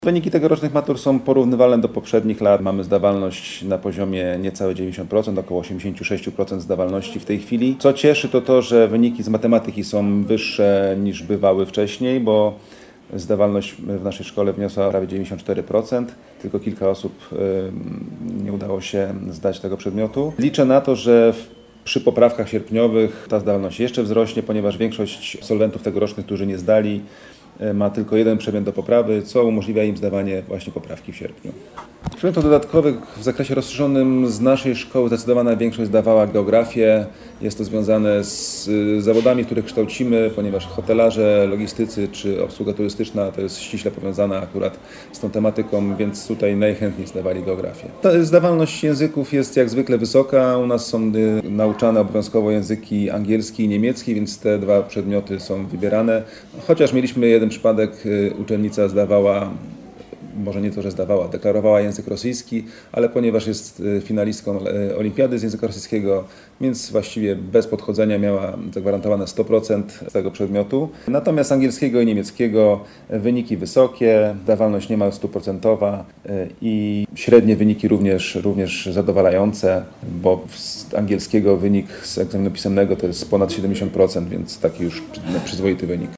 Wyniki tegorocznych matur są porównywalne do poprzednich lat. Mamy zdawalność na poziomie niecałe 90%, około 86% zdawalności w tej chwili. Co cieszy, to to, że wyniki z matematyki są wyższe niż bywały wcześniej, bo zdawalność w naszej szkole wyniosła prawie 94%. Tylko kilka osób nie udało się zdać tego przedmiotu. Liczę na to, że przy poprawkach sierpniowych ta zdawalność jeszcze wzrośnie, ponieważ większość absolwentów tegorocznych, którzy nie zdali, ma tylko jeden przedmiot do poprawy, co umożliwia im zdawanie właśnie poprawki w sierpniu. Przedmiotów dodatkowych w zakresie rozszerzonym z naszej szkoły zdecydowana większość zdawała geografię. Jest to związane z zawodami, których kształcimy, ponieważ hotelarze, logistycy czy obsługa turystyczna to jest ściśle powiązana akurat z tą tematyką, więc tutaj najchętniej zdawali geografię. Ta zdawalność języków jest jak zwykle wysoka. U nas są nauczane obowiązkowo języki angielski i niemiecki, więc te dwa przedmioty są wybierane. Chociaż mieliśmy jeden przypadek, uczennica zdawała, może nie to, że zdawała, deklarowała język rosyjski, ale ponieważ jest finalistką olimpiady z języka rosyjskiego, więc właściwie bez podchodzenia miała zagwarantowane 100% tego przedmiotu. Natomiast angielskiego i niemieckiego wyniki wysokie, zdawalność niemal 100% i średnie wyniki również zadowalające, bo z angielskiego wynik z egzaminu pisemnego to jest ponad 70%, więc taki już przyzwoity wynik.